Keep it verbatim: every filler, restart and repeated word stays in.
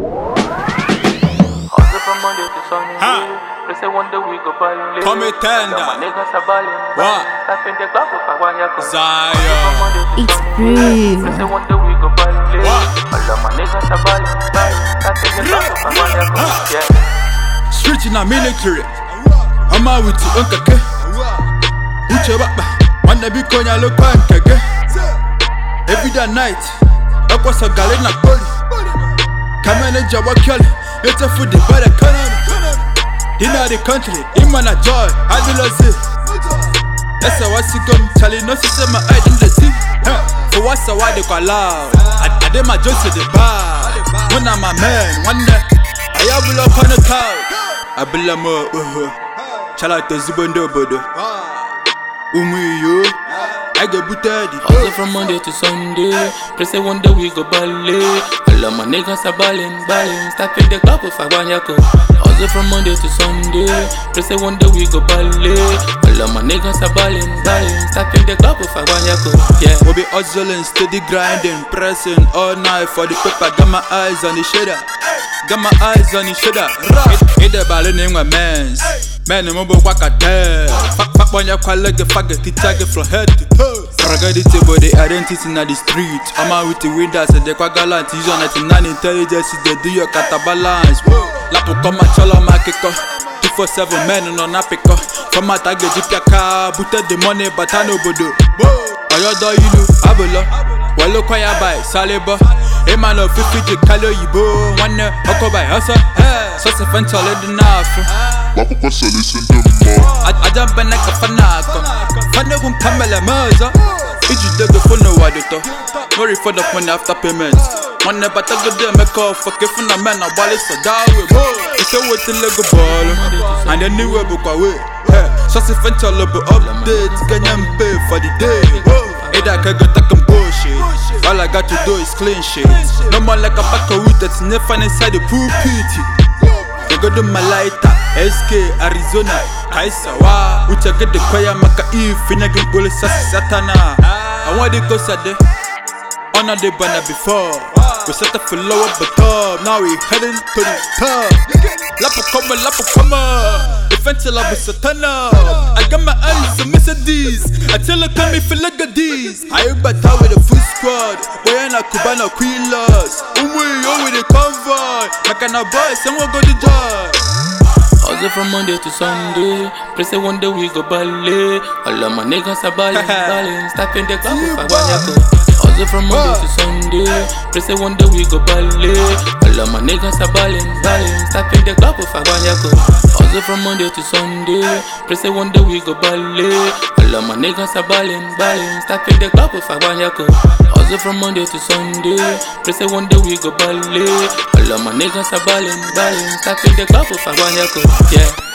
Hustle from Monday to Sunday. Huh? They say one day we go ballet. Come it tender. My niggas are balling. What? Step in the club with a one yako. Zion. It's brave. They say one day we go ballet. What? All of my niggas are balling. Step in the club with a one yako. Yeah. Street in a military. I'm out with you, Uncle K. Uche Baba. Wanna be konya look pancake. Every day night. Up was a galena body. Come on and Jawa Kelly. It's a food the bad economy. In the country, in man a joy, I do not see. That's how I see come, Charlie no system my identity. For what's a why they call loud? I did my jokes at the bar. When I'm a man, one day, I have a look on the couch. I believe more, Chala to Zubondo Bodo. Umi you, I get booted. Hustle from Monday to Sunday. They say one day we go ballet. All of my niggas are balling, balling. Step in the club with a one yako. Hustle from Monday to Sunday. They say one day we go ballet. All of my niggas are balling, balling. Step in the club with a one yako. Yeah. We'll be hustling, steady grinding, pressing all night for the paper. Got my eyes on the shader. Got my eyes on the shader. Hit the ballon in my mans. Man, I'm over walk a tail. Fuck, fuck, when you call like a faggot, the target from head to toe. Forget about the identity in the street. I'm out with the windows and the quagalant. He's on ninety-nine intelligence, they do your catabalance. Lapo come at Chola Makiko. two forty-seven men on Apiko. From my target, you car, booted the money, but I know Bodo. Oyodo, you know, Abolo. Well, look why I buy Saliba. A man of fifty, Kalo, you bo. One, Oko by Hustle. So, it's a fan solid enough. I jump and like a fanako. Fana won't come a mother. If you dig the phone, no, I do. No refund of money after payments. One never take a day, make off for giving a man a wallet, so down with more. It's a way to leg a ball. And then new book away. So, it's a fan solid update. Can you pay for the day? Hey, that can go take a bullshit. All I got to do is clean shit. No more like a pack of wheat that's never inside the pulpit. They go to my lighter, S K, Arizona, Kaisawa. We check the choir, maka if in a good police satana. I want to go Sade. Honor the banner before. We set up for lower but top. Now we heading to the top. Lapo come, lapo come. Defense love is satana. I got my eyes on Mercedes. I tell her come me feel like a D's. I battle with a full squad. We ain't a Cubana queen loss. Umwe yo with the convoy. Makana boy, someone go to job. Hustle from Monday to Sunday. They say one day we go ballet. All of my niggas are balling, balling. Step in the club with a one yako. Hustle from Monday to Sunday. They say one day we go ballet. All of my niggas are balling, balling. Step in the club with a one yako. Hustle from Monday to Sunday. They say one day we go ballet. All of my niggas are balling, balling. Step in the club with a one yako. Hustle from Monday to Sunday. They say one day we go ballet. All of my niggas are balling, balling. Step in the club with a one yako. Yeah.